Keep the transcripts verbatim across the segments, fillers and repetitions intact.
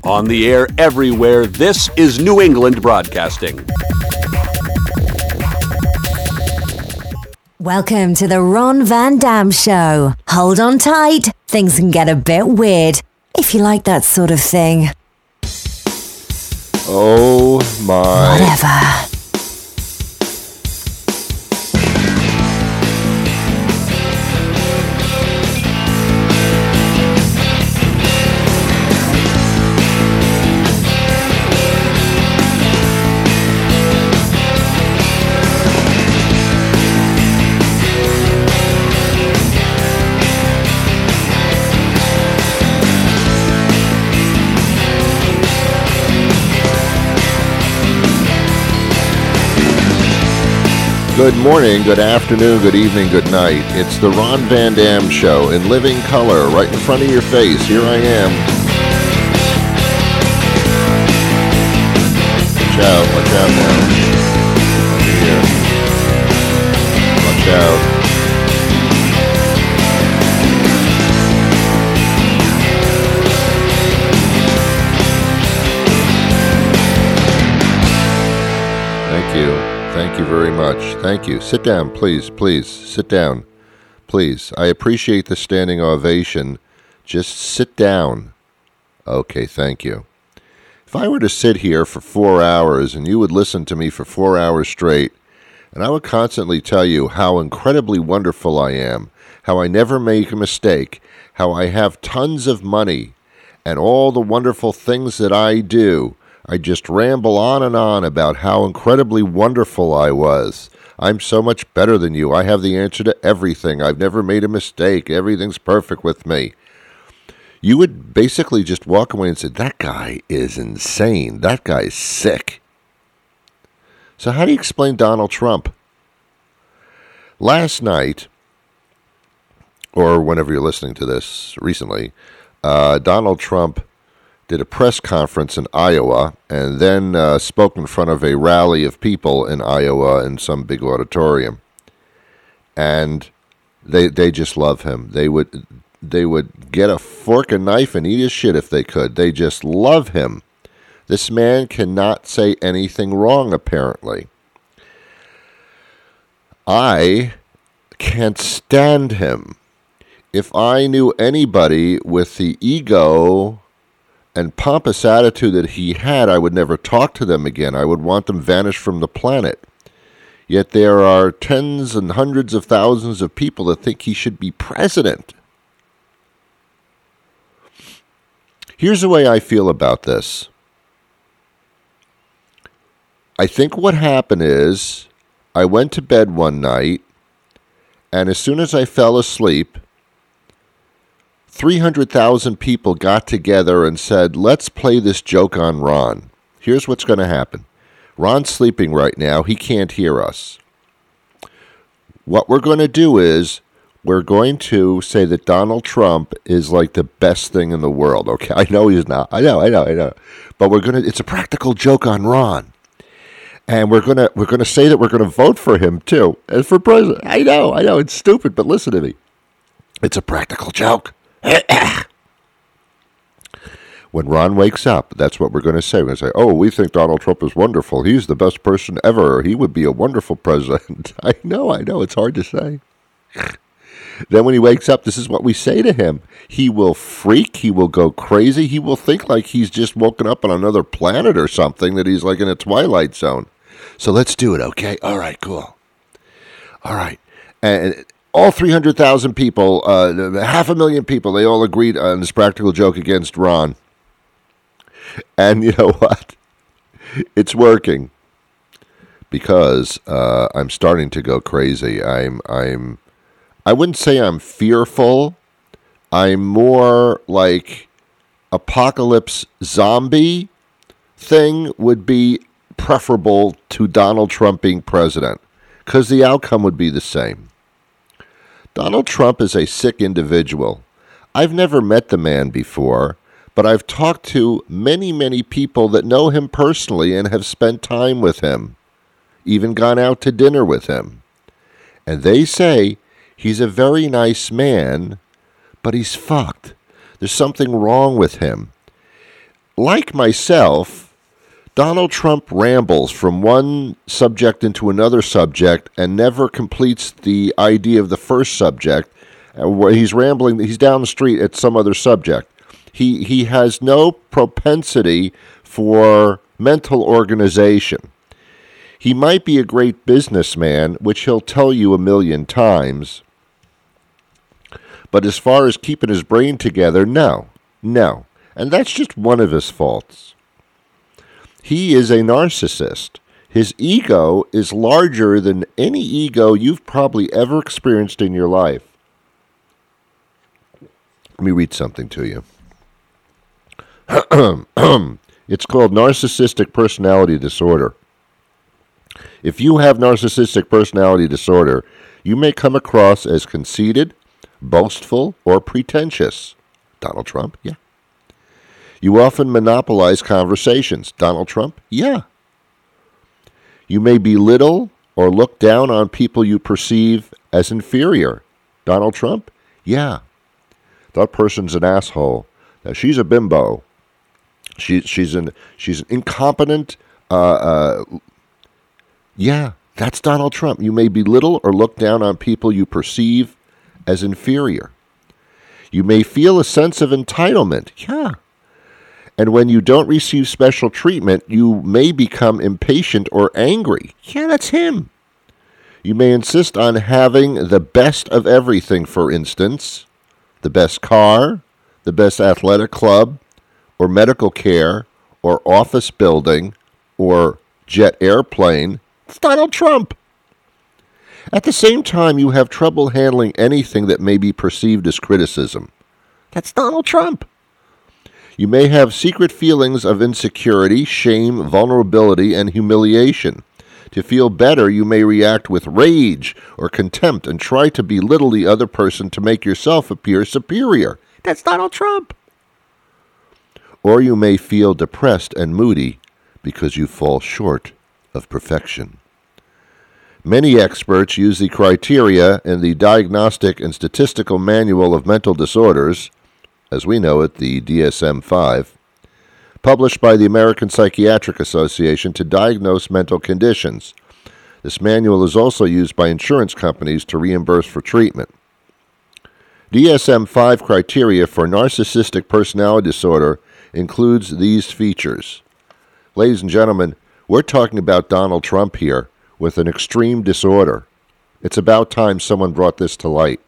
On the air everywhere, this is New England Broadcasting. Welcome to the Ron Van Dam Show. Hold on tight. Things can get a bit weird, if you like that sort of thing. Oh my. Whatever. Good morning, good afternoon, good evening, good night. It's the Ron Van Dam Show in living color, right in front of your face. Here I am. Watch out, watch out now. Here. Watch out. Thank you. Thank you very much. Thank you. Sit down, please, please. Sit down, please. I appreciate the standing ovation. Just sit down. Okay, thank you. If I were to sit here for four hours and you would listen to me for four hours straight, and I would constantly tell you how incredibly wonderful I am, how I never make a mistake, how I have tons of money, and all the wonderful things that I do, I just ramble on and on about how incredibly wonderful I was. I'm so much better than you. I have the answer to everything. I've never made a mistake. Everything's perfect with me. You would basically just walk away and say, that guy is insane. That guy's sick. So how do you explain Donald Trump? Last night, or whenever you're listening to this recently, uh, Donald Trump did a press conference in Iowa, and then uh, spoke in front of a rally of people in Iowa in some big auditorium. And they they just love him. They would they would get a fork and knife and eat his shit if they could. They just love him. This man cannot say anything wrong, apparently. I can't stand him. If I knew anybody with the ego and pompous attitude that he had, I would never talk to them again. I would want them vanished from the planet. Yet there are tens and hundreds of thousands of people that think he should be president. Here's the way I feel about this. I think what happened is I went to bed one night, and as soon as I fell asleep, three hundred thousand people got together and said, let's play this joke on Ron. Here's what's going to happen. Ron's sleeping right now. He can't hear us. What we're going to do is we're going to say that Donald Trump is like the best thing in the world. Okay, I know he's not. I know, I know, I know. But we're going to, it's a practical joke on Ron. And we're going to, we're going to say that we're going to vote for him too as for president. I know, I know, it's stupid, but listen to me. It's a practical joke. When Ron wakes up, that's what we're going to say. We're going to say, oh, we think Donald Trump is wonderful. He's the best person ever. He would be a wonderful president. I know, I know. It's hard to say. Then when he wakes up, this is what we say to him. He will freak. He will go crazy. He will think like he's just woken up on another planet or something, that he's like in a twilight zone. So let's do it, okay? All right, cool. All right. And all three hundred thousand people, uh, half a million people, they all agreed on this practical joke against Ron. And you know what? It's working. Because uh, I'm starting to go crazy. I'm, I'm, I wouldn't say I'm fearful. I'm more like apocalypse zombie thing would be preferable to Donald Trump being president. Because the outcome would be the same. Donald Trump is a sick individual. I've never met the man before, but I've talked to many, many people that know him personally and have spent time with him, even gone out to dinner with him. And they say he's a very nice man, but he's fucked. There's something wrong with him. like myself, Donald Trump rambles from one subject into another subject and never completes the idea of the first subject. Where he's rambling, he's down the street at some other subject. He he has no propensity for mental organization. He might be a great businessman, which he'll tell you a million times. But as far as keeping his brain together, no, no. And that's just one of his faults. He is a narcissist. His ego is larger than any ego you've probably ever experienced in your life. Let me read something to you. It's called narcissistic personality disorder. If you have narcissistic personality disorder, you may come across as conceited, boastful, or pretentious. Donald Trump, yeah. You often monopolize conversations. Donald Trump, yeah. You may belittle or look down on people you perceive as inferior. Donald Trump, yeah. That person's an asshole. Now, she's a bimbo. She, she's an she's an incompetent. Uh, uh, yeah, that's Donald Trump. You may belittle or look down on people you perceive as inferior. You may feel a sense of entitlement. Yeah. And when you don't receive special treatment, you may become impatient or angry. Yeah, that's him. You may insist on having the best of everything, for instance. The best car, the best athletic club, or medical care, or office building, or jet airplane. It's Donald Trump. At the same time, you have trouble handling anything that may be perceived as criticism. That's Donald Trump. You may have secret feelings of insecurity, shame, vulnerability, and humiliation. To feel better, you may react with rage or contempt and try to belittle the other person to make yourself appear superior. That's Donald Trump. Or you may feel depressed and moody because you fall short of perfection. Many experts use the criteria in the Diagnostic and Statistical Manual of Mental Disorders, as we know it, the D S M five, published by the American Psychiatric Association to diagnose mental conditions. This manual is also used by insurance companies to reimburse for treatment. D S M five criteria for narcissistic personality disorder includes these features. Ladies and gentlemen, we're talking about Donald Trump here with an extreme disorder. It's about time someone brought this to light.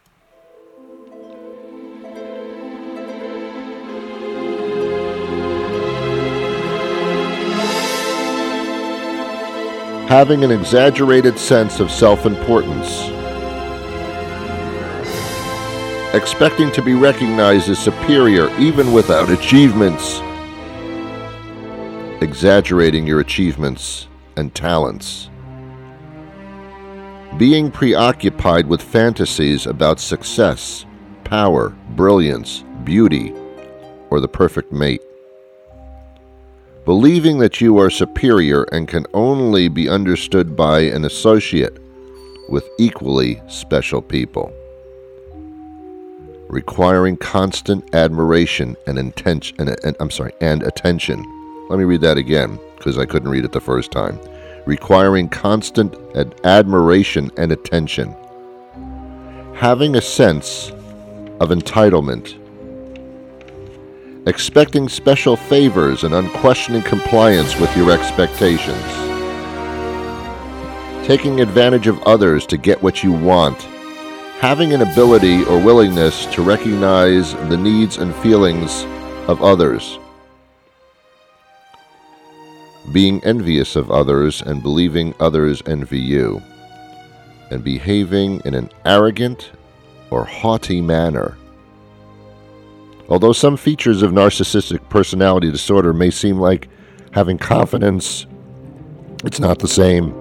Having an exaggerated sense of self-importance. Expecting to be recognized as superior even without achievements. Exaggerating your achievements and talents. Being preoccupied with fantasies about success, power, brilliance, beauty, or the perfect mate. Believing that you are superior and can only be understood by an associate with equally special people. Requiring constant admiration and intention, and, and I'm sorry, and attention. Let me read that again because I couldn't read it the first time. Requiring constant ad- admiration and attention. Having a sense of entitlement. Expecting special favors and unquestioning compliance with your expectations. Taking advantage of others to get what you want. Having an ability or willingness to recognize the needs and feelings of others. Being envious of others and believing others envy you. And behaving in an arrogant or haughty manner. Although some features of narcissistic personality disorder may seem like having confidence, it's not the same.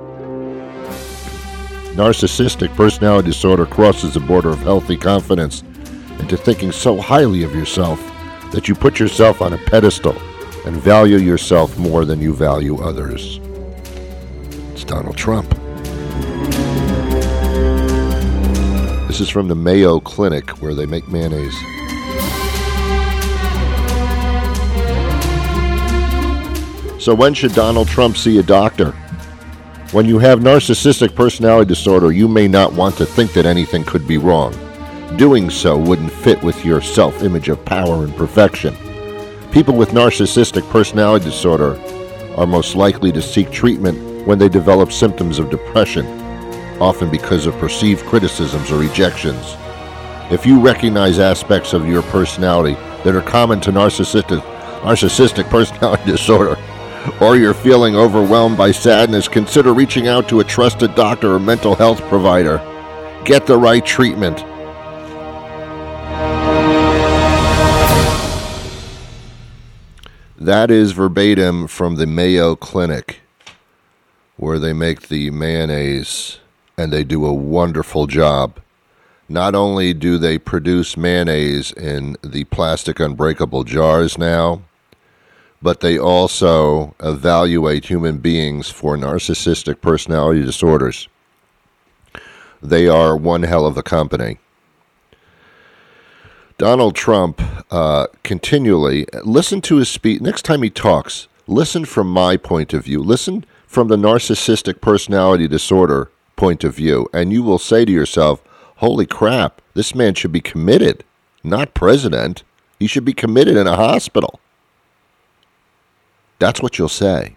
Narcissistic personality disorder crosses the border of healthy confidence into thinking so highly of yourself that you put yourself on a pedestal and value yourself more than you value others. It's Donald Trump. This is from the Mayo Clinic, where they make mayonnaise. So when should Donald Trump see a doctor? When you have narcissistic personality disorder, you may not want to think that anything could be wrong. Doing so wouldn't fit with your self-image of power and perfection. People with narcissistic personality disorder are most likely to seek treatment when they develop symptoms of depression, often because of perceived criticisms or rejections. If you recognize aspects of your personality that are common to narcissistic, narcissistic personality disorder, or you're feeling overwhelmed by sadness, consider reaching out to a trusted doctor or mental health provider. Get the right treatment. That is verbatim from the Mayo Clinic, where they make the mayonnaise, and they do a wonderful job. Not only do they produce mayonnaise in the plastic unbreakable jars now, but they also evaluate human beings for narcissistic personality disorders. They are one hell of a company. Donald Trump uh, continually, listen to his speech. Next time he talks, listen from my point of view. Listen from the narcissistic personality disorder point of view, and you will say to yourself, holy crap, this man should be committed, not president. He should be committed in a hospital. That's what you'll say.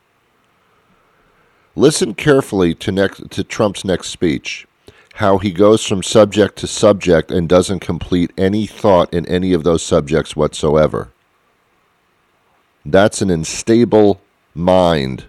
Listen carefully to next to Trump's next speech, how he goes from subject to subject and doesn't complete any thought in any of those subjects whatsoever. That's an unstable mind.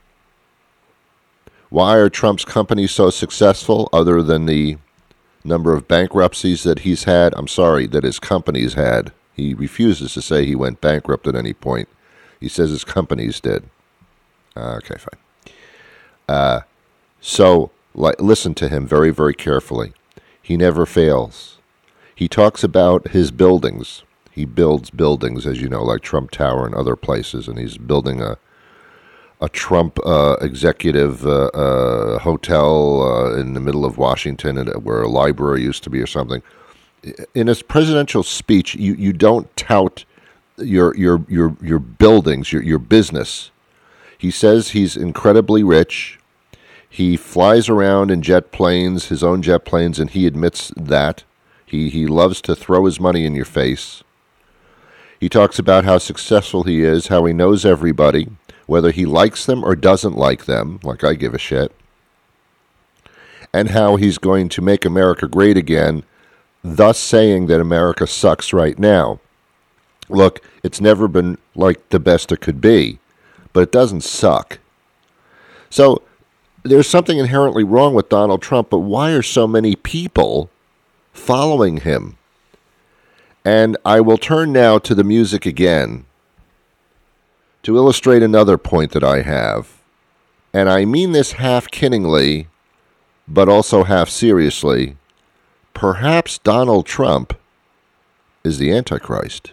Why are Trump's companies so successful, other than the number of bankruptcies that he's had? I'm sorry, that his companies had. He refuses to say he went bankrupt at any point. He says his companies did. Uh, okay, fine. Uh, so, li- listen to him very, very carefully. He never fails. He talks about his buildings. He builds buildings, as you know, like Trump Tower and other places, and he's building a a Trump uh, executive uh, uh, hotel uh, in the middle of Washington, where a library used to be or something. In his presidential speech, you, you don't tout your your your your buildings, your your business. He says he's incredibly rich. He flies around in jet planes, his own jet planes, and he admits that. He he loves to throw his money in your face. He talks about how successful he is, how he knows everybody, whether he likes them or doesn't like them, like I give a shit, and how he's going to make America great again, thus saying that America sucks right now. Look, it's never been like the best it could be, but it doesn't suck. So there's something inherently wrong with Donald Trump, but why are so many people following him? And I will turn now to the music again to illustrate another point that I have. And I mean this half kiddingly, but also half seriously. Perhaps Donald Trump is the Antichrist.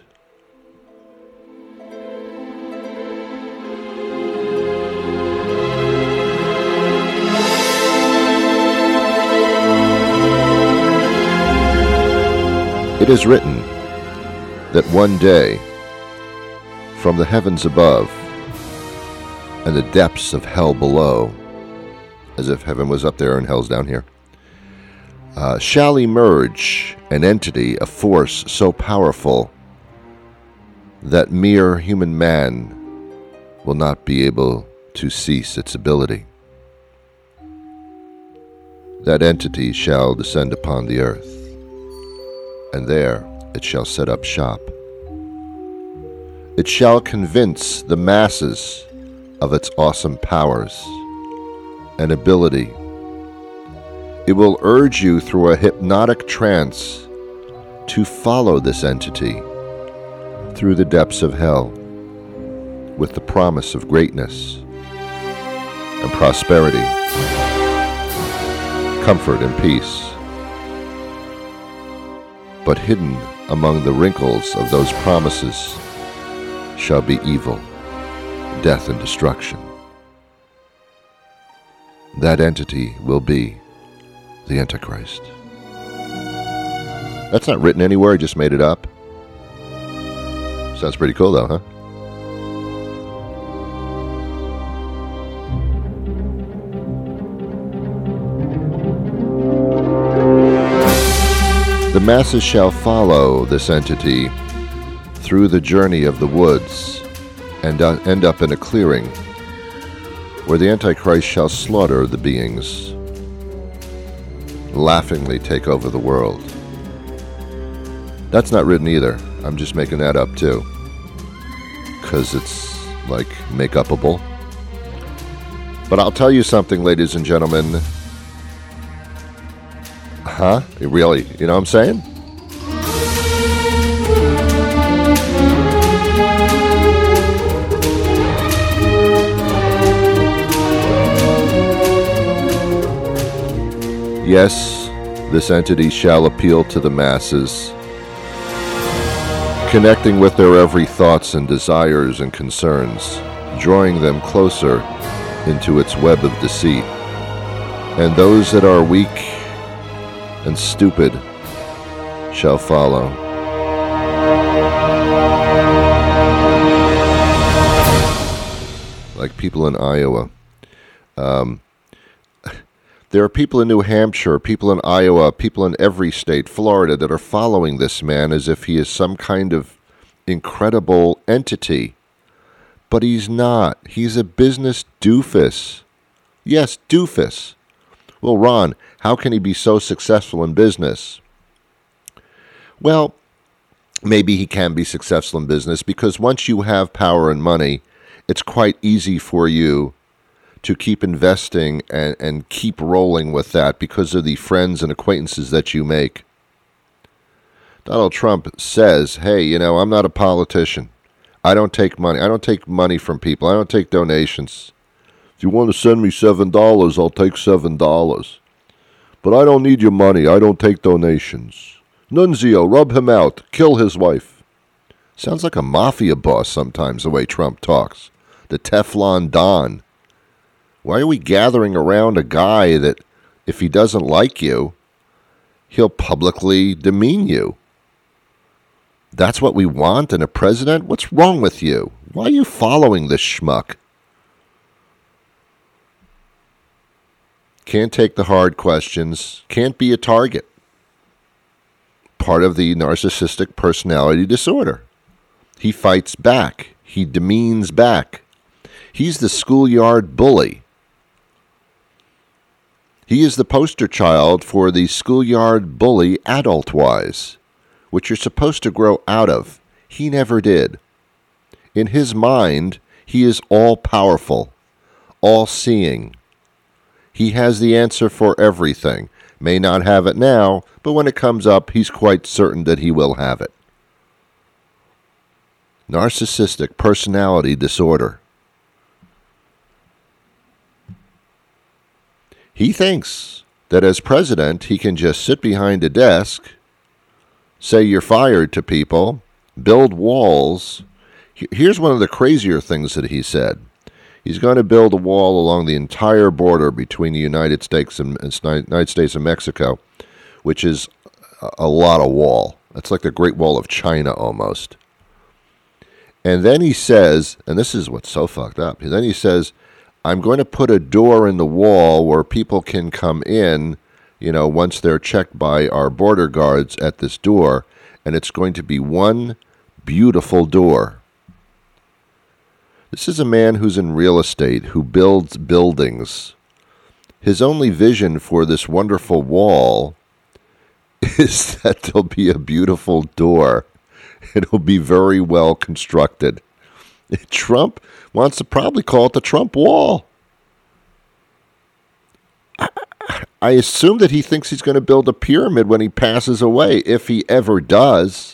It is written that one day, from the heavens above and the depths of hell below, as if heaven was up there and hell's down here, uh, shall emerge an entity, a force so powerful that mere human man will not be able to cease its ability. That entity shall descend upon the earth, and there it shall set up shop. It shall convince the masses of its awesome powers and ability. It will urge you through a hypnotic trance to follow this entity through the depths of hell with the promise of greatness and prosperity, comfort and peace. But hidden among the wrinkles of those promises shall be evil, death, and destruction. That entity will be the Antichrist. That's not written anywhere, I just made it up. Sounds pretty cool though, huh? The masses shall follow this entity through the journey of the woods and uh, end up in a clearing where the Antichrist shall slaughter the beings, laughingly take over the world. That's not written either. I'm just making that up too, because it's like make-upable. But I'll tell you something, ladies and gentlemen. Huh? Really? You know what I'm saying? Yes, this entity shall appeal to the masses, connecting with their every thoughts and desires and concerns, drawing them closer into its web of deceit. And those that are weak and stupid shall follow. Like people in Iowa. Um, there are people in New Hampshire, people in Iowa, people in every state, Florida, that are following this man as if he is some kind of incredible entity. But he's not. He's a business doofus. Yes, doofus. Well, Ron, how can he be so successful in business? Well, maybe he can be successful in business because once you have power and money, it's quite easy for you to keep investing and, and keep rolling with that because of the friends and acquaintances that you make. Donald Trump says, hey, you know, I'm not a politician. I don't take money. I don't take money from people. I don't take donations. If you want to send me seven dollars, I'll take seven dollars. But I don't need your money. I don't take donations. Nunzio, rub him out. Kill his wife. Sounds like a mafia boss sometimes, the way Trump talks. The Teflon Don. Why are we gathering around a guy that, if he doesn't like you, he'll publicly demean you? That's what we want in a president? What's wrong with you? Why are you following this schmuck? Can't take the hard questions. Can't be a target. Part of the narcissistic personality disorder. He fights back. He demeans back. He's the schoolyard bully. He is the poster child for the schoolyard bully adult-wise, which you're supposed to grow out of. He never did. In his mind, he is all-powerful, all-seeing. He has the answer for everything. May not have it now, but when it comes up, he's quite certain that he will have it. Narcissistic personality disorder. He thinks that as president, he can just sit behind a desk, say you're fired to people, build walls. Here's one of the crazier things that he said. He's going to build a wall along the entire border between the United States and United States and Mexico, which is a lot of wall. It's like the Great Wall of China almost. And then he says, and this is what's so fucked up, then he says, I'm going to put a door in the wall where people can come in, you know, once they're checked by our border guards at this door, and it's going to be one beautiful door. This is a man who's in real estate, who builds buildings. His only vision for this wonderful wall is that there'll be a beautiful door. It'll be very well constructed. Trump wants to probably call it the Trump Wall. I assume that he thinks he's going to build a pyramid when he passes away, if he ever does.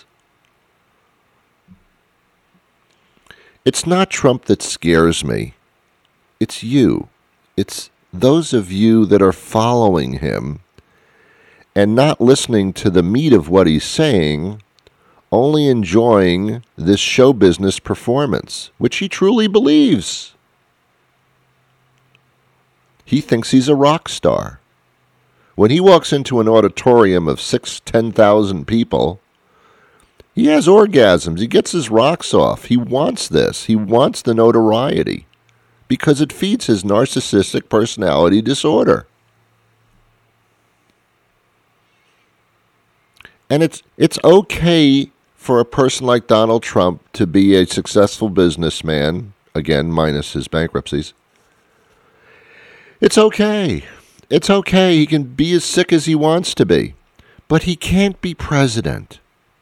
It's not Trump that scares me. It's you. It's those of you that are following him and not listening to the meat of what he's saying, only enjoying this show business performance, which he truly believes. He thinks he's a rock star. When he walks into an auditorium of six, ten thousand people, he has orgasms. He gets his rocks off. He wants this. He wants the notoriety because it feeds his narcissistic personality disorder. And it's it's okay for a person like Donald Trump to be a successful businessman, again, minus his bankruptcies. It's okay. It's okay. He can be as sick as he wants to be. But he can't be president.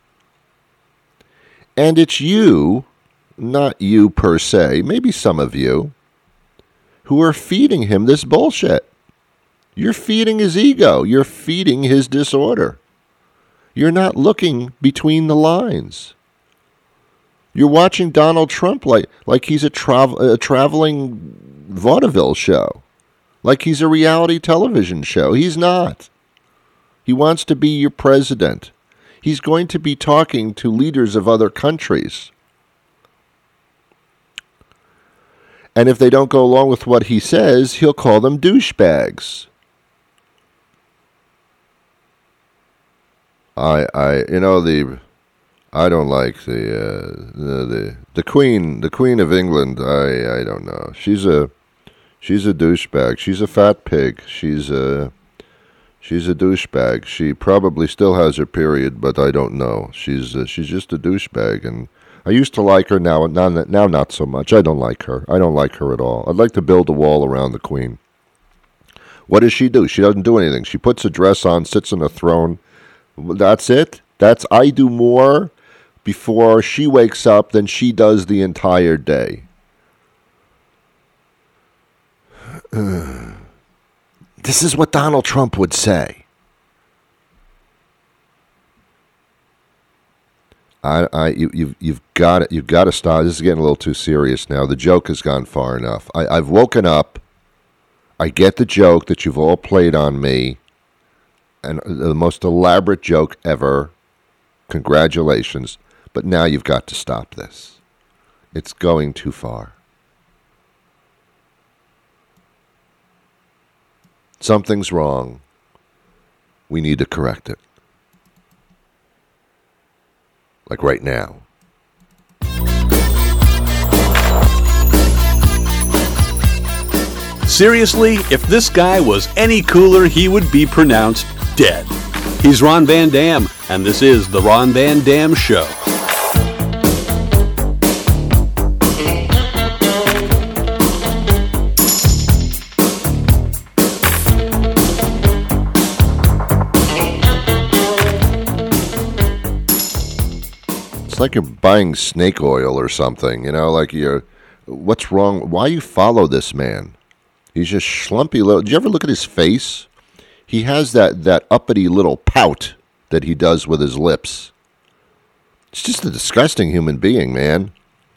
And it's you, not you per se, maybe some of you, who are feeding him this bullshit. You're feeding his ego. You're feeding his disorder. You're not looking between the lines. You're watching Donald Trump like, like he's a, tra- a traveling vaudeville show, like he's a reality television show. He's not. He wants to be your president. He's going to be talking to leaders of other countries. And if they don't go along with what he says, he'll call them douchebags. I, I, you know, the, I don't like the, uh, the, the, the Queen, the Queen of England. I, I don't know. She's a, she's a douchebag. She's a fat pig. She's a, she's a douchebag. She probably still has her period, but I don't know. She's, uh, she's just a douchebag. And I used to like her. Now, now, now, not so much. I don't like her. I don't like her at all. I'd like to build a wall around the Queen. What does she do? She doesn't do anything. She puts a dress on, sits on a throne. That's it. That's I do more before she wakes up than she does the entire day. Uh, this is what Donald Trump would say. I, I, you, you've, you've got it. You've got to stop. This is getting a little too serious now. The joke has gone far enough. I, I've woken up. I get the joke that you've all played on me. And the most elaborate joke ever. Congratulations. But now you've got to stop this. It's going too far. Something's wrong. We need to correct it. Like right now. Seriously, if this guy was any cooler, he would be pronounced dead. He's Ron Van Dam, and this is The Ron Van Dam Show. It's like you're buying snake oil or something, you know, like you're, what's wrong? Why you follow this man? He's just schlumpy little. Did you ever look at his face? He has that, that uppity little pout that he does with his lips. It's just a disgusting human being, man.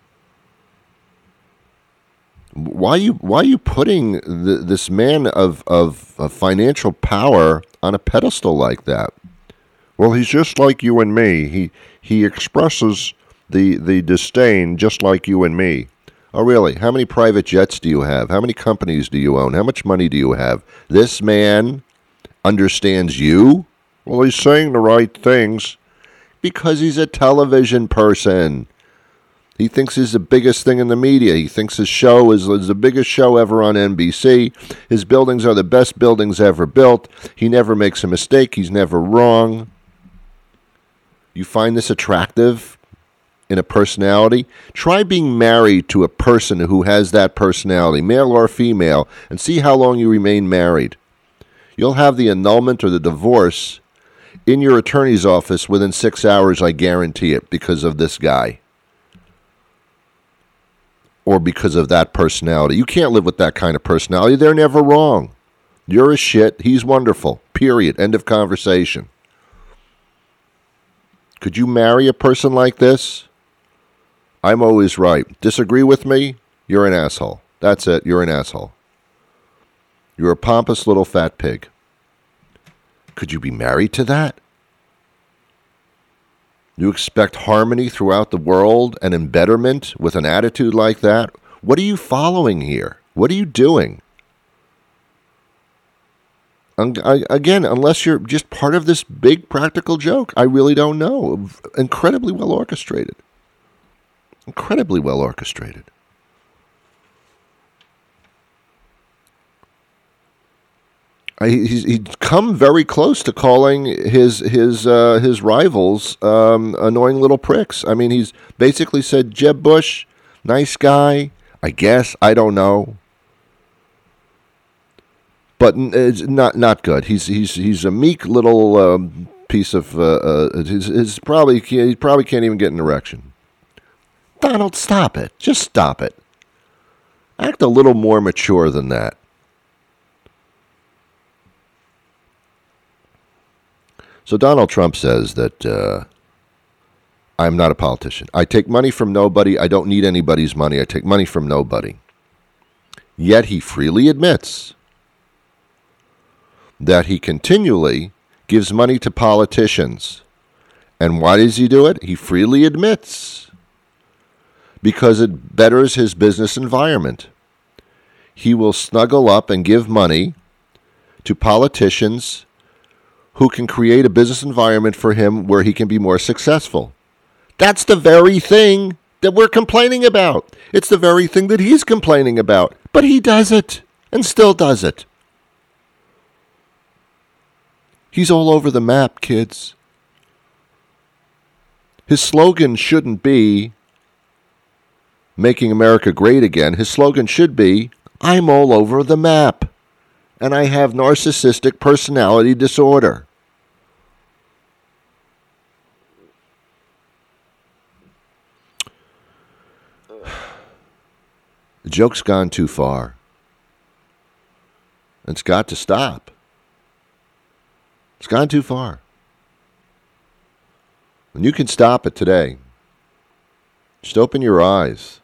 Why are you why are you putting the, this man of, of of financial power on a pedestal like that? Well, he's just like you and me. He he expresses the the disdain just like you and me. Oh, really? How many private jets do you have? How many companies do you own? How much money do you have? This man understands you? Well, he's saying the right things because he's a television person. He thinks he's the biggest thing in the media. He thinks his show is, is the biggest show ever on N B C. His buildings are the best buildings ever built. He never makes a mistake. He's never wrong. You find this attractive in a personality? Try being married to a person who has that personality, male or female, and see how long you remain married. You'll have the annulment or the divorce in your attorney's office within six hours, I guarantee it, because of this guy. Or because of that personality. You can't live with that kind of personality. They're never wrong. You're a shit. He's wonderful. Period. End of conversation. Could you marry a person like this? I'm always right. Disagree with me? You're an asshole. That's it. You're an asshole. You're a pompous little fat pig. Could you be married to that? You expect harmony throughout the world and embetterment with an attitude like that? What are you following here? What are you doing? Again, unless you're just part of this big practical joke, I really don't know. Incredibly well orchestrated. Incredibly well orchestrated. he's he'd come very close to calling his his uh, his rivals um, annoying little pricks. I mean, he's basically said Jeb Bush, nice guy, I guess. I don't know, but it's not not good. He's he's he's a meek little um, piece of. Uh, uh, his, his probably he probably can't even get an erection. Donald, stop it! Just stop it. Act a little more mature than that. So Donald Trump says that uh, I'm not a politician. I take money from nobody. I don't need anybody's money. I take money from nobody. Yet he freely admits that he continually gives money to politicians. And why does he do it? He freely admits because it betters his business environment. He will snuggle up and give money to politicians who can create a business environment for him where he can be more successful. That's the very thing that we're complaining about. It's the very thing that he's complaining about. But he does it, and still does it. He's all over the map, kids. His slogan shouldn't be making America great again. His slogan should be, I'm all over the map, and I have narcissistic personality disorder. The joke's gone too far. It's got to stop. It's gone too far. And you can stop it today. Just open your eyes.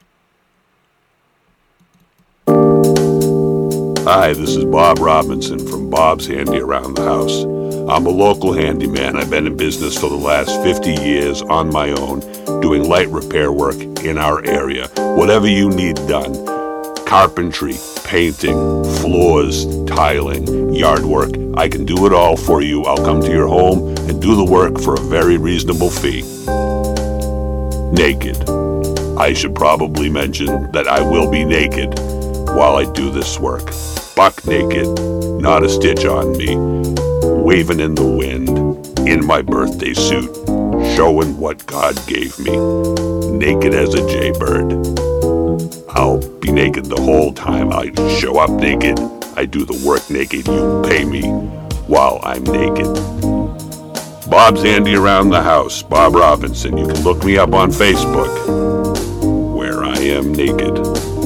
Hi, this is Bob Robinson from Bob's Handy Around the House. I'm a local handyman. I've been in business for the last fifty years on my own, doing light repair work in our area. Whatever you need done. Carpentry, painting, floors, tiling, yard work. I can do it all for you. I'll come to your home and do the work for a very reasonable fee. Naked. I should probably mention that I will be naked while I do this work. Buck naked, not a stitch on me, waving in the wind, in my birthday suit, showing what God gave me, naked as a jaybird. I'll be naked the whole time. I show up naked, I do the work naked, you pay me while I'm naked. Bob's Handy Around the House, Bob Robinson. You can look me up on Facebook, where I am naked.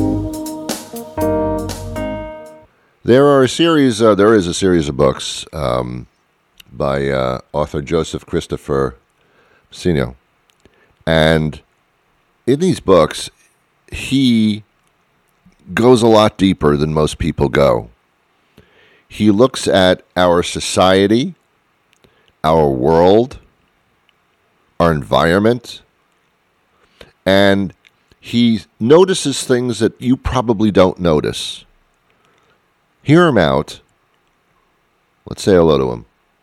There are a series, uh, there is a series of books um, by uh, author Joseph Christopher Messina. And in these books, he goes a lot deeper than most people go. He looks at our society, our world, our environment, and he notices things that you probably don't notice. Hear him out. Let's say hello to him.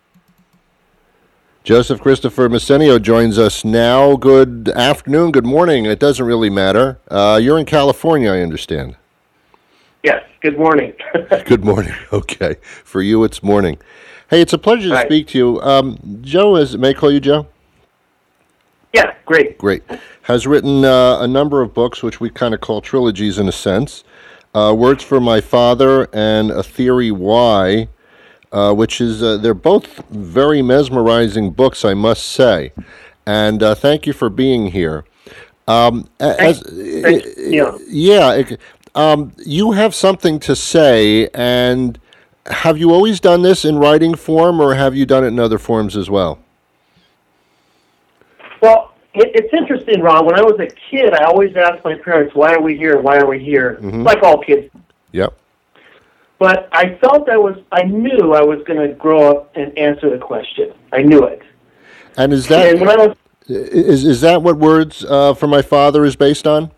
Joseph Christopher Messina joins us now. Good afternoon, good morning. It doesn't really matter. Uh, you're in California, I understand. Yes, good morning. Good morning. Okay. For you, it's morning. Hey, it's a pleasure to Right. speak to you. Um, Joe, is, may I call you Joe? Yeah, great. Great. Has written uh, a number of books, which we kind of call trilogies in a sense. Uh, Words for My Father and A Theory Why, uh, which is, uh, they're both very mesmerizing books, I must say. And uh, thank you for being here. Um, as, Thanks. Yeah. yeah, it- um, you have something to say, and have you always done this in writing form, or have you done it in other forms as well? Well, it, it's interesting, Ron. When I was a kid, I always asked my parents, why are we here? Why are we here? Mhm. Like all kids. Yep. But I felt I was, I knew I was going to grow up and answer the question. I knew it. And is that And when I was, is is that what Words uh, for My Father is based on?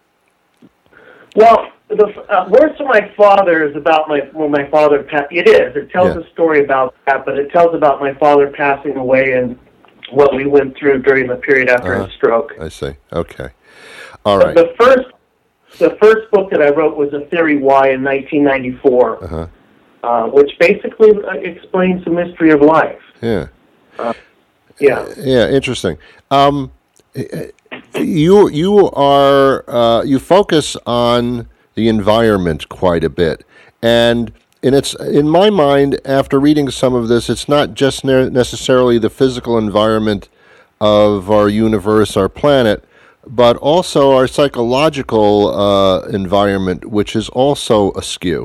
well, the uh, Words for My Father is about my, when my father passed. It is. It tells Yeah. a story about that, but it tells about my father passing away and what we went through during the period after Uh-huh. his stroke. I see. Okay. All right. The first, the first book that I wrote was A Theory Why in nineteen ninety-four. Uh-huh. uh, which basically uh, explains the mystery of life. Yeah. Uh, yeah. Yeah, interesting. Um, you you are uh, you focus on the environment quite a bit, and and it's in my mind, after reading some of this, it's not just ne- necessarily the physical environment of our universe, our planet, but also our psychological uh, environment, which is also askew.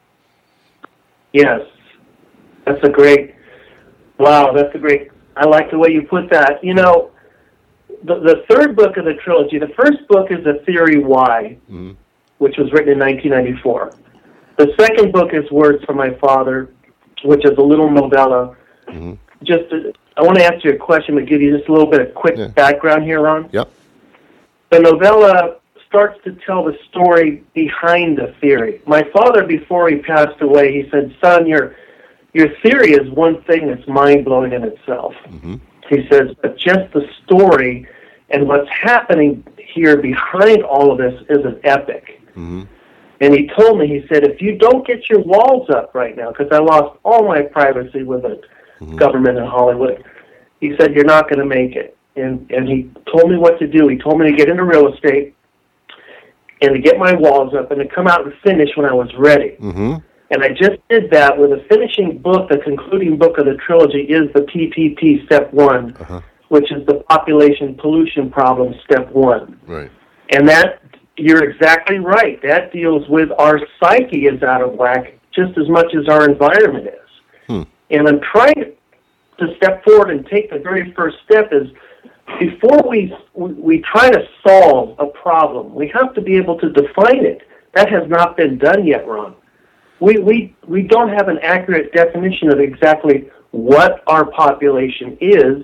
Yes, that's a great. Wow, that's a great. I like the way you put that. You know, the the third book of the trilogy. The first book is A Theory Why, mm-hmm. which was written in nineteen ninety-four. The second book is Words from My Father, which is a little novella. Mm-hmm. Just, to, I want to ask you a question, but give you just a little bit of quick yeah. background here, Ron. Yep. The novella starts to tell the story behind the theory. My father, before he passed away, he said, "Son, your your theory is one thing that's mind-blowing in itself." Mm-hmm. He says, but just the story and what's happening here behind all of this is an epic. Mm-hmm. And he told me, he said, if you don't get your walls up right now, because I lost all my privacy with the mm-hmm. government in Hollywood, he said, you're not going to make it. And and he told me what to do. He told me to get into real estate and to get my walls up and to come out and finish when I was ready. Mm-hmm. And I just did that with a finishing book. The concluding book of the trilogy is the P P P Step One, uh-huh. which is the population pollution problem Step One. Right. And that, you're exactly right. That deals with our psyche is out of whack just as much as our environment is. Hmm. And I'm trying to step forward and take the very first step is before we we try to solve a problem, we have to be able to define it. That has not been done yet, Ron. We we we don't have an accurate definition of exactly what our population is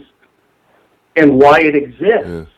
and why it exists. Yeah.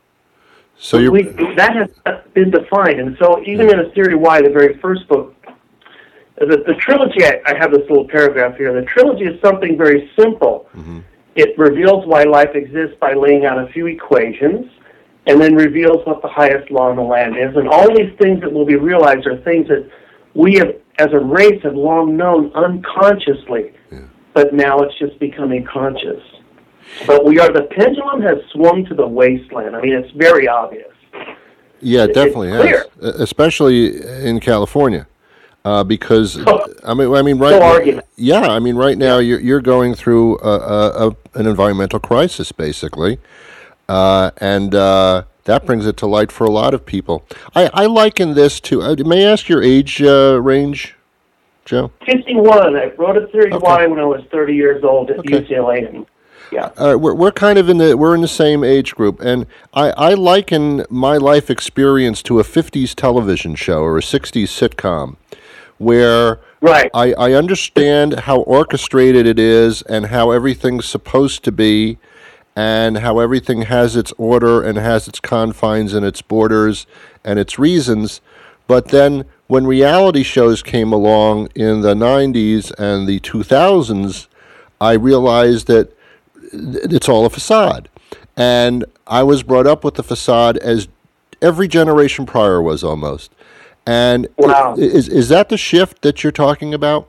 So you're... we, that has not been defined, and so even yeah. in A Theory Why, the very first book, the, the trilogy, I, I have this little paragraph here. The trilogy is something very simple. Mm-hmm. It reveals why life exists by laying out a few equations, and then reveals what the highest law in the land is. And all these things that will be realized are things that we have, as a race, have long known unconsciously, yeah. but now it's just becoming conscious. But we are, the pendulum has swung to the wasteland. I mean, it's very obvious. Yeah, it definitely has, especially in California, uh, because oh, I mean, I mean, right? No now, argument. Yeah, I mean, right now you're you're going through a, a, a, an environmental crisis, basically, uh, and uh, that brings it to light for a lot of people. I, I liken this to. Uh, may I ask your age uh, range, Joe? fifty-one. I wrote A Theory okay. Why when I was thirty years old at okay. U C L A. Yeah, uh, we're we're kind of in the we're in the same age group, and I, I liken my life experience to a fifties television show or a sixties sitcom, where right. I, I understand how orchestrated it is and how everything's supposed to be, and how everything has its order and has its confines and its borders and its reasons, but then when reality shows came along in the nineties and the two thousands, I realized that it's all a facade. And I was brought up with the facade as every generation prior was almost. And wow. is is that the shift that you're talking about?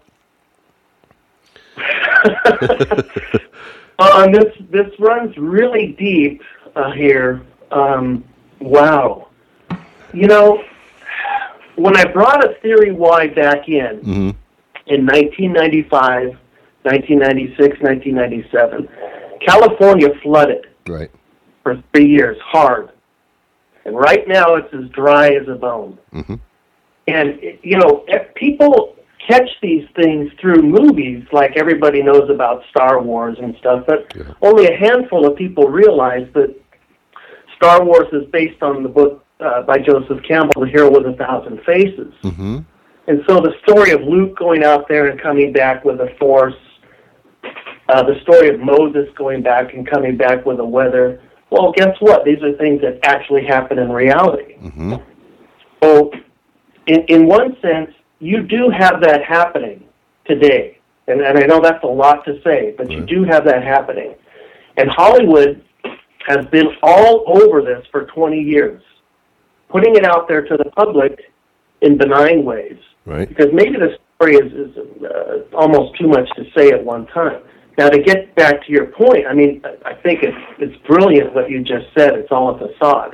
um, this this runs really deep uh, here. Um, wow. You know, when I brought A Theory Why back in, mm-hmm. in nineteen ninety-five, nineteen ninety-six, nineteen ninety-seven, California flooded right. for three years, hard. And right now it's as dry as a bone. Mm-hmm. And, you know, people catch these things through movies like everybody knows about Star Wars and stuff, but yeah. only a handful of people realize that Star Wars is based on the book uh, by Joseph Campbell, The Hero with a Thousand Faces. Mm-hmm. And so the story of Luke going out there and coming back with the Force, Uh, the story of Moses going back and coming back with the weather. Well, guess what? These are things that actually happen in reality. Mm-hmm. So, in, in one sense, you do have that happening today. And, and I know that's a lot to say, but right. you do have that happening. And Hollywood has been all over this for twenty years, putting it out there to the public in benign ways. Right. Because maybe the story is, is uh, almost too much to say at one time. Now, to get back to your point, I mean, I think it's, it's brilliant what you just said. It's all a facade.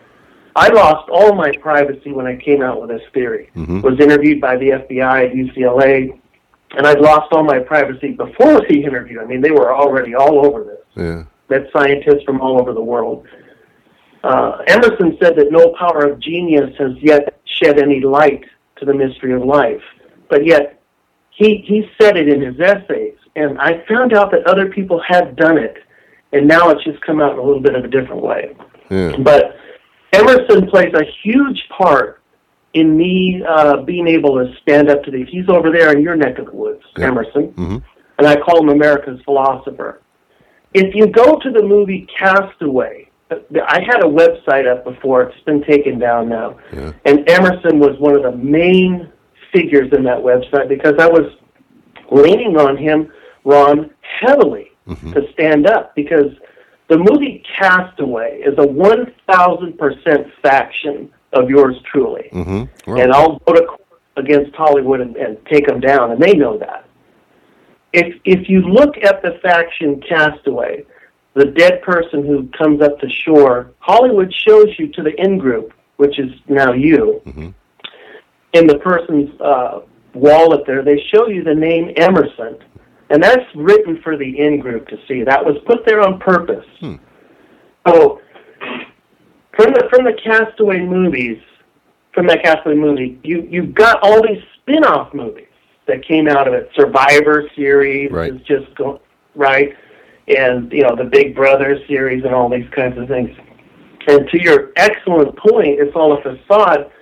I lost all my privacy when I came out with this theory. Mm-hmm. Was interviewed by the F B I at U C L A, and I'd lost all my privacy before the interview. I mean, they were already all over this. Yeah. Met scientists from all over the world. Uh, Emerson said that no power of genius has yet shed any light to the mystery of life, but yet he he said it in his essays, and I found out that other people had done it, and now it's just come out in a little bit of a different way. Yeah. But Emerson plays a huge part in me uh, being able to stand up to these. He's over there in your neck of the woods, yeah. Emerson, mm-hmm. and I call him America's philosopher. If you go to the movie Castaway, I had a website up before. It's been taken down now. Yeah. And Emerson was one of the main figures in that website because I was leaning on him, Ron, heavily mm-hmm. to stand up because the movie Castaway is a one thousand percent faction of yours truly. Mm-hmm. Right. And I'll go to court against Hollywood and, and take them down, and they know that. If if you look at the faction Castaway, the dead person who comes up to shore, Hollywood shows you to the in-group, which is now you. Mm-hmm. In the person's uh, wallet there, they show you the name Emerson. And that's written for the in-group to see. That was put there on purpose. Hmm. So, from the from the Castaway movies, from that Castaway movie, you, you've got all these spin-off movies that came out of it. Survivor series right. is just going, right? And, you know, the Big Brother series and all these kinds of things. And to your excellent point, it's all a facade.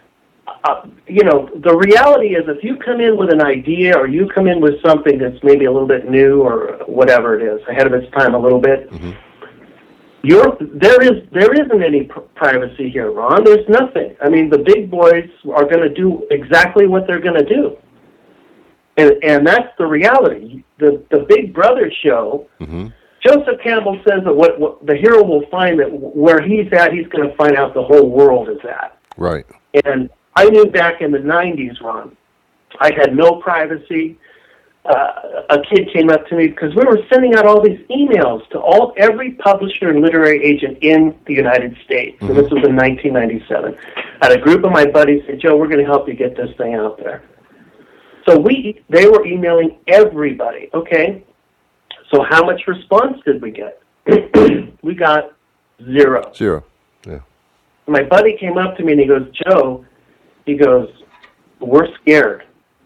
Uh, you know, the reality is if you come in with an idea or you come in with something that's maybe a little bit new or whatever it is, ahead of its time a little bit, mm-hmm. you're, there, is, there isn't any pr- privacy here, Ron. There's nothing. I mean, the big boys are going to do exactly what they're going to do. And, and that's the reality. The the Big Brother show, mm-hmm. Joseph Campbell says that what, what the hero will find that where he's at, he's going to find out the whole world is at. Right. And I knew back in the nineties, Ron, I had no privacy. Uh, a kid came up to me because we were sending out all these emails to all every publisher and literary agent in the United States. Mm-hmm. And this was in nineteen ninety-seven. I had a group of my buddies said, Joe, we're going to help you get this thing out there. So we, they were emailing everybody. Okay, so how much response did we get? We got zero. Zero, yeah. My buddy came up to me and he goes, Joe, he goes, we're scared.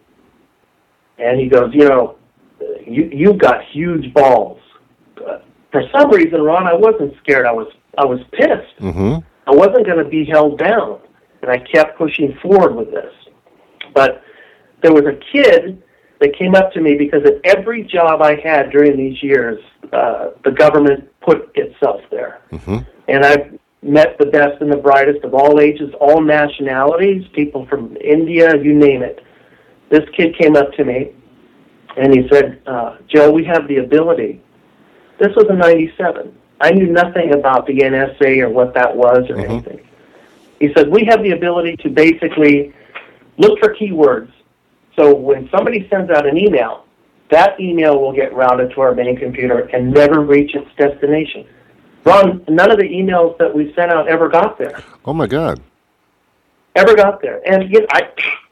And he goes, you know, you, you've got huge balls. Uh, for some reason, Ron, I wasn't scared. I was, I was pissed. Mm-hmm. I wasn't going to be held down. And I kept pushing forward with this. But there was a kid that came up to me because at every job I had during these years, uh, the government put itself there. Mm-hmm. And I've met the best and the brightest of all ages, all nationalities, people from India, you name it. This kid came up to me, and he said, uh, Joe, we have the ability. This was in ninety-seven. I knew nothing about the N S A or what that was or mm-hmm. anything. He said, we have the ability to basically look for keywords. So when somebody sends out an email, that email will get routed to our main computer and never reach its destination. Ron, none of the emails that we sent out ever got there. Oh, my God. Ever got there. And, you know, I,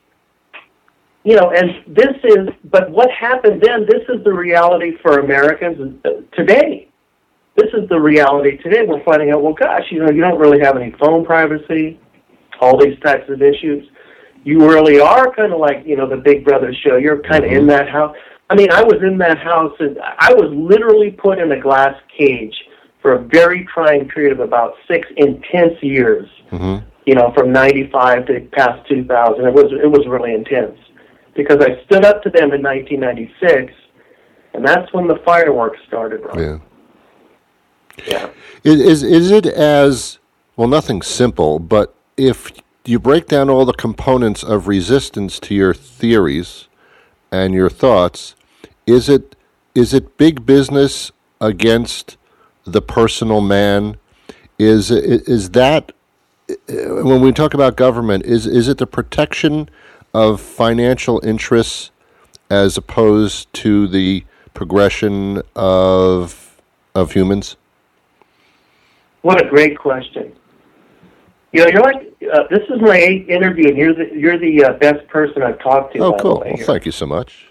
you know, and this is, but what happened then, this is the reality for Americans today. This is the reality today. We're finding out, well, gosh, you know, you don't really have any phone privacy, all these types of issues. You really are kind of like, you know, the Big Brother show. You're kind of mm-hmm. in that house. I mean, I was in that house, and I was literally put in a glass cage for a very trying period of about six intense years, mm-hmm. you know, from ninety-five to past two thousand. It was it was really intense because I stood up to them in nineteen ninety-six, and that's when the fireworks started, right? Yeah. Yeah. Is, is, is it as, well, nothing simple, but if you break down all the components of resistance to your theories and your thoughts, is it is it big business against the personal man? Is is that, when we talk about government, is is it the protection of financial interests as opposed to the progression of of humans? What a great question. You know, you're like, uh, this is my eighth interview, and you're the, you're the uh, best person I've talked to. Oh, by cool. The way, well, here. Thank you so much.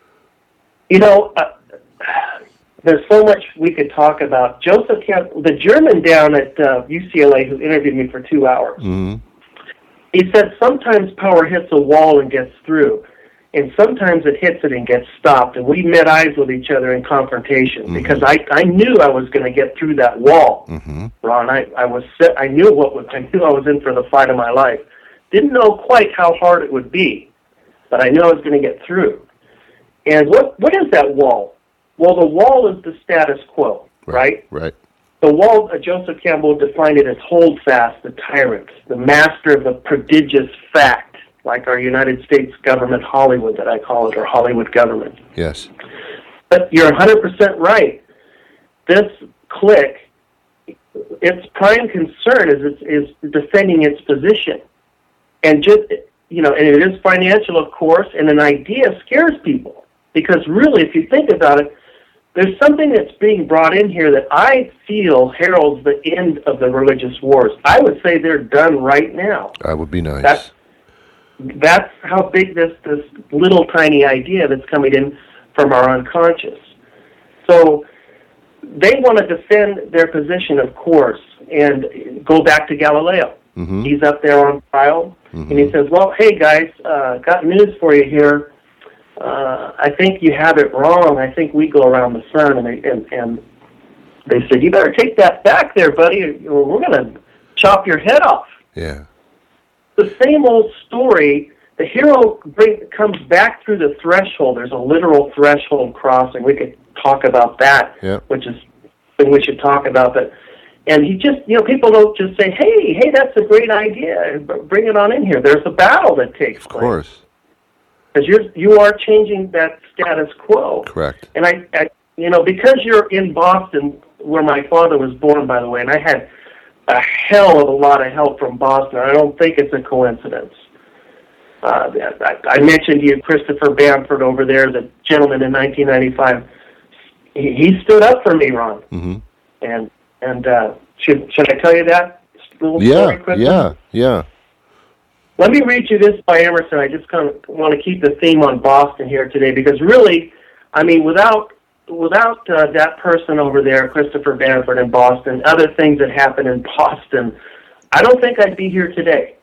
You know, uh, there's so much we could talk about. Joseph Campbell, the German down at uh, U C L A who interviewed me for two hours, Mm-hmm. he said sometimes power hits a wall and gets through, and sometimes it hits it and gets stopped. And we met eyes with each other in confrontation mm-hmm. because I, I knew I was going to get through that wall, mm-hmm. Ron. I, I was set, I knew what was, I knew I was in for the fight of my life. Didn't know quite how hard it would be, but I knew I was going to get through. And what what is that wall? Well, the wall is the status quo, right? Right. right. The wall, uh, Joseph Campbell defined it as holdfast, the tyrant, the master of the prodigious fact, like our United States government, Hollywood, that I call it, or Hollywood government. Yes. But you're one hundred percent right. This clique, its prime concern is is defending its position. And just, you know, and it is financial, of course, and an idea scares people. Because really, if you think about it, there's something that's being brought in here that I feel heralds the end of the religious wars. I would say they're done right now. That would be nice. That's, that's how big this, this little tiny idea that's coming in from our unconscious. So they want to defend their position, of course, and go back to Galileo. Mm-hmm. He's up there on trial, mm-hmm. and he says, well, hey, guys, uh, got news for you here. Uh, I think you have it wrong. I think we go around the sun. And they, and, and they said, you better take that back there, buddy, or we're going to chop your head off. Yeah. The same old story. The hero bring, comes back through the threshold. There's a literal threshold crossing. We could talk about that, yeah. which is something we should talk about. But and he just, you know, people don't just say, hey, hey, that's a great idea. Bring it on in here. There's a battle that takes place. Of course. Because you're you are changing that status quo. Correct. And I, I, you know, because you're in Boston, where my father was born, by the way, and I had a hell of a lot of help from Boston. I don't think it's a coincidence. Uh, I, I mentioned to you Christopher Bamford over there, the gentleman in nineteen ninety-five. He, he stood up for me, Ron. Mm-hmm. And and uh, should should I tell you that little yeah, story quickly? Yeah, yeah. Let me read you this by Emerson. I just kind of want to keep the theme on Boston here today because really, I mean, without without uh, that person over there, Christopher Bamford in Boston, other things that happen in Boston, I don't think I'd be here today.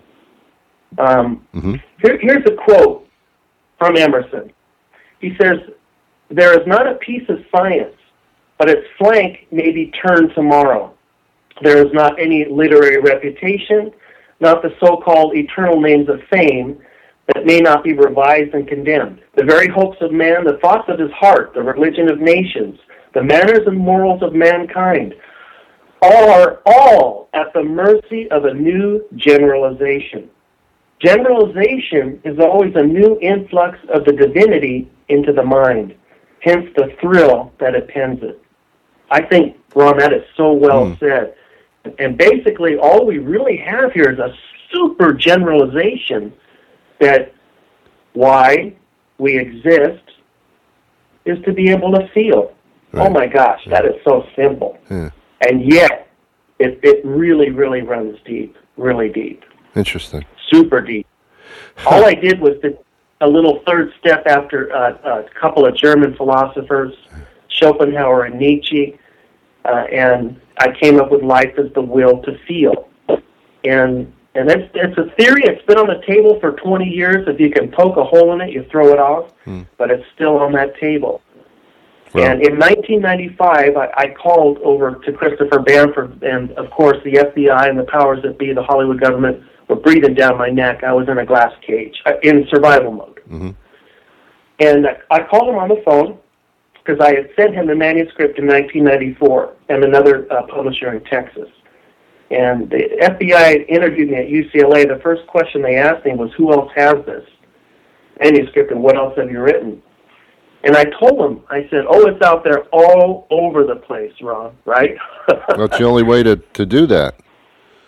Um, mm-hmm. here, here's a quote from Emerson. He says, there is not a piece of science, but its flank may be turned tomorrow. There is not any literary reputation, not the so-called eternal names of fame that may not be revised and condemned. The very hopes of man, the thoughts of his heart, the religion of nations, the manners and morals of mankind, all are all at the mercy of a new generalization. Generalization is always a new influx of the divinity into the mind, hence the thrill that attends it. I think, Ron, that is so well mm. said. And basically, all we really have here is a super generalization that why we exist is to be able to feel. Right. Oh, my gosh, yeah. That is so simple. Yeah. And yet, it, it really, really runs deep, really deep. Interesting. Super deep. All I did was the, a little third step after uh, a couple of German philosophers, Schopenhauer and Nietzsche, uh, and I came up with life as the will to feel. And and it's, it's a theory. It's been on the table for twenty years. If you can poke a hole in it, you throw it off. Hmm. But it's still on that table. Well, and in nineteen ninety-five, I, I called over to Christopher Bamford, and, of course, the F B I and the powers that be, the Hollywood government, were breathing down my neck. I was in a glass cage, uh, in survival mode. Mm-hmm. And I called him on the phone, because I had sent him the manuscript in nineteen ninety-four and another uh, publisher in Texas. And the F B I interviewed me at U C L A. The first question they asked me was, who else has this manuscript and what else have you written? And I told them, I said, oh, it's out there all over the place, Ron, right? That's the only way to, to do that.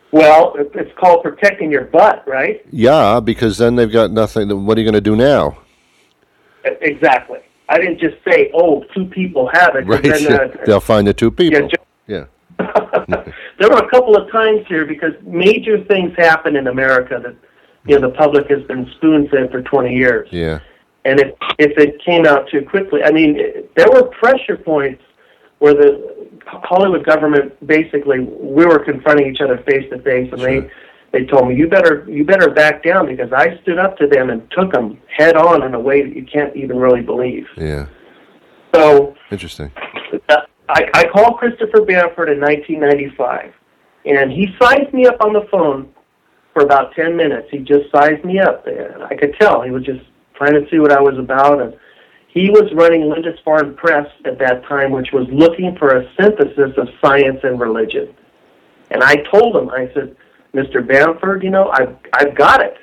Well, it's called protecting your butt, right? Yeah, because then they've got nothing. What are you going to do now? Exactly. I didn't just say, "Oh, two people have it." Right. Then, uh, They'll find the two people. Yeah. yeah. There were a couple of times here because major things happen in America that you know the public has been spoon-fed for twenty years. Yeah. And if if it came out too quickly, I mean, it, there were pressure points where the Hollywood government basically we were confronting each other face to face, and Sure. they they told me you better you better back down because I stood up to them and took them head on in a way that you can't even really believe. Yeah. So Interesting. uh, I, I called Christopher Bamford in nineteen ninety-five, and he sized me up on the phone for about ten minutes. He just sized me up. And I could tell he was just trying to see what I was about, and he was running Lindisfarne Press at that time, which was looking for a synthesis of science and religion. And I told him, I said, Mister Bamford, you know, I've, I've got it.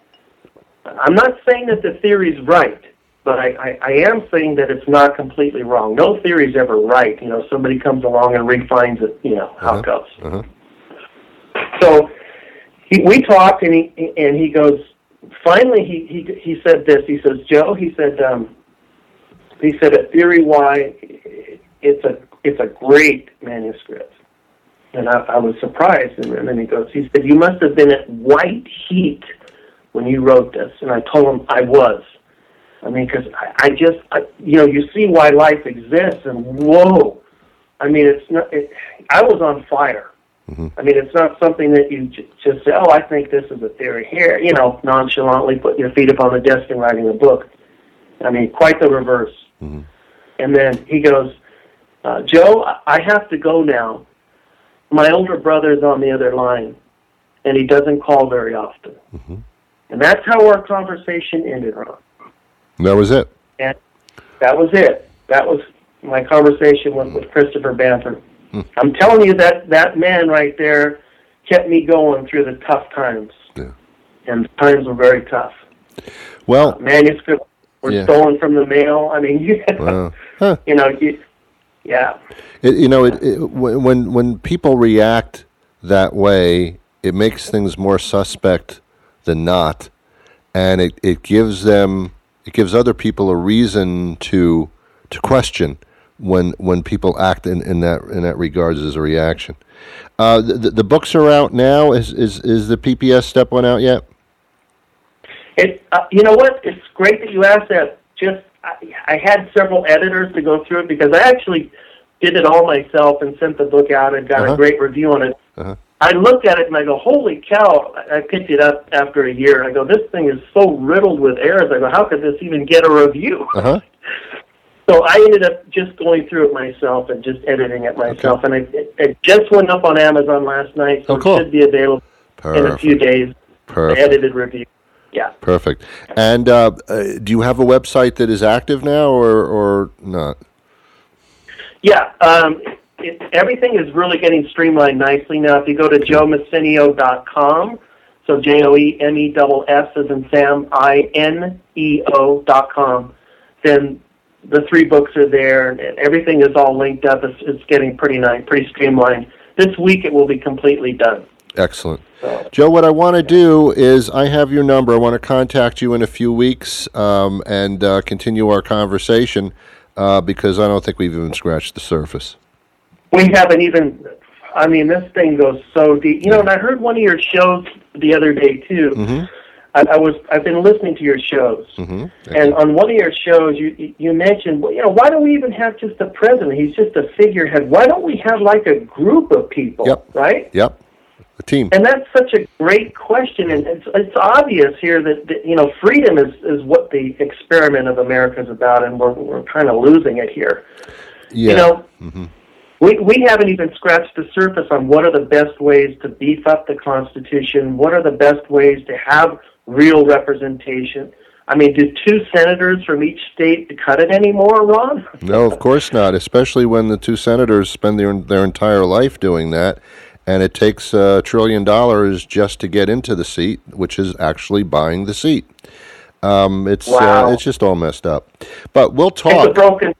I'm not saying that the theory's right, but I, I, I am saying that it's not completely wrong. No theory's ever right. You know, somebody comes along and refines it, you know, how Uh-huh. it goes. Uh-huh. So he, we talked, and he, and he goes, finally he, he, he said this. He says, Joe, he said, um, he said, at Theory Y, it's a it's a great manuscript. And I, I was surprised. And then he goes, he said, you must have been at white heat when you wrote this. And I told him I was. I mean, because I, I just, I, you know, you see why life exists, and whoa. I mean, it's not, it, I was on fire. Mm-hmm. I mean, it's not something that you j- just say, oh, I think this is a theory here, you know, nonchalantly putting your feet up on the desk and writing a book. I mean, quite the reverse. Mm-hmm. And then he goes, uh, Joe, I have to go now. My older brother's on the other line, and he doesn't call very often. Mm-hmm. And that's how our conversation ended, Ron. That was it. And that was it. That was my conversation with, with Christopher Bamford. Mm. I'm telling you that that man right there kept me going through the tough times. Yeah. And the times were very tough. Well, Uh, manuscripts were yeah. stolen from the mail. I mean, you, Wow. Huh. you know, you, yeah. It, you know, it, it, when when people react that way, it makes things more suspect than not, and it, it gives them it gives other people a reason to to question when when people act in, in that in that regards as a reaction. Uh, the, the books are out now. Is is is the P P S Step One out yet? It, uh, you know what? It's great that you asked that. Just I, I had several editors to go through it because I actually did it all myself and sent the book out and got Uh-huh. a great review on it. Uh-huh. I looked at it and I go, holy cow, I picked it up after a year. I go, this thing is so riddled with errors. I go, how could this even get a review? Uh-huh. So I ended up just going through it myself and just editing it myself. And it, it, it just went up on Amazon last night, so Oh, cool. it should be available in a few Perfect. days. Perfect. The edited review. Yeah. Perfect. And uh, uh, do you have a website that is active now, or or not? Yeah, um, it, everything is really getting streamlined nicely now. If you go to joe messinio dot com, so J O E M E S S as in Sam, I N E O dot com, then the three books are there, and everything is all linked up. It's, it's getting pretty nice, pretty streamlined. This week it will be completely done. Excellent. So, Joe, what I want to do is I have your number. I want to contact you in a few weeks um, and uh, continue our conversation uh, because I don't think we've even scratched the surface. we haven't even, I mean, this thing goes so deep. You know, and I heard one of your shows the other day, too. Mm-hmm. I, I was, I've been listening to your shows. Mm-hmm. And on one of your shows, you you mentioned, well, you know, why don't we even have just a president? He's just a figurehead. Why don't we have like a group of people, Yep. right? Yep. A team. And that's such a great question, and it's it's obvious here that, that you know freedom is, is what the experiment of America is about, and we're we're kind of losing it here. Yeah. You know, mm-hmm. we we haven't even scratched the surface on what are the best ways to beef up the Constitution. What are the best ways to have real representation? I mean, do two senators from each state cut it anymore, Ron? No, of course not, especially when the two senators spend their their entire life doing that. And it takes a trillion dollars just to get into the seat, which is actually buying the seat. Um, it's Wow. uh, it's just all messed up. But we'll It's a talk. broken system.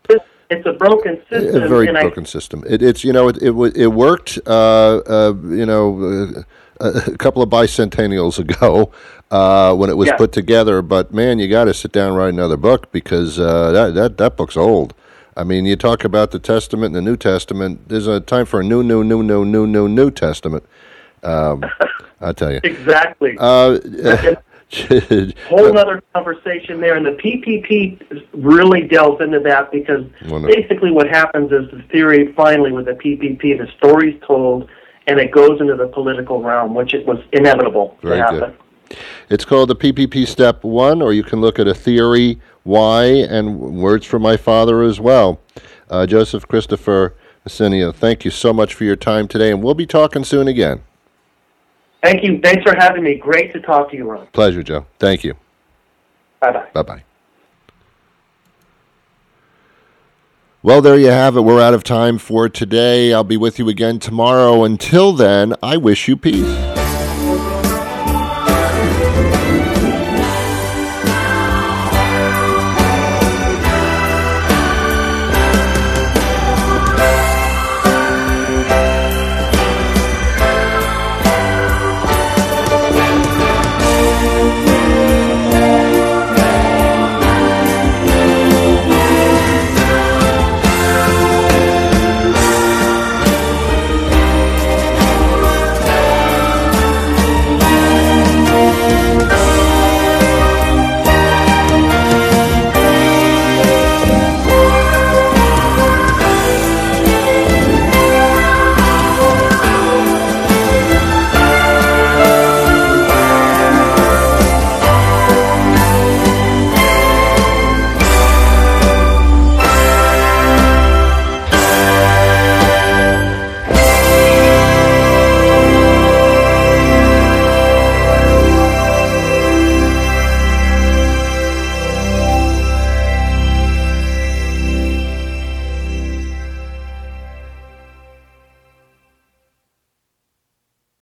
it's a broken system. A very and broken I, system. It, it's you know it it, it worked. Uh, uh, you know, uh, a couple of bicentennials ago uh, when it was yeah. put together. But man, you got to sit down and write another book because uh, that that that book's old. I mean, you talk about the Testament and the New Testament. There's a time for a new, new, new, new, new, new, New Testament. Um, I'll tell you. Exactly. Uh, Whole other conversation there, and the P P P really delves into that because Wonderful. basically what happens is the theory finally with the P P P, the story's told, and it goes into the political realm, which it was inevitable Very to happen. Good. It's called the P P P Step One, or you can look at a theory, why, and words from my father as well. Uh, Joseph Christopher Messineo, thank you so much for your time today, and we'll be talking soon again. Thank you. Thanks for having me. Great to talk to you, Ron. Pleasure, Joe. Thank you. Bye-bye. Bye-bye. Well, there you have it. We're out of time for today. I'll be with you again tomorrow. Until then, I wish you peace.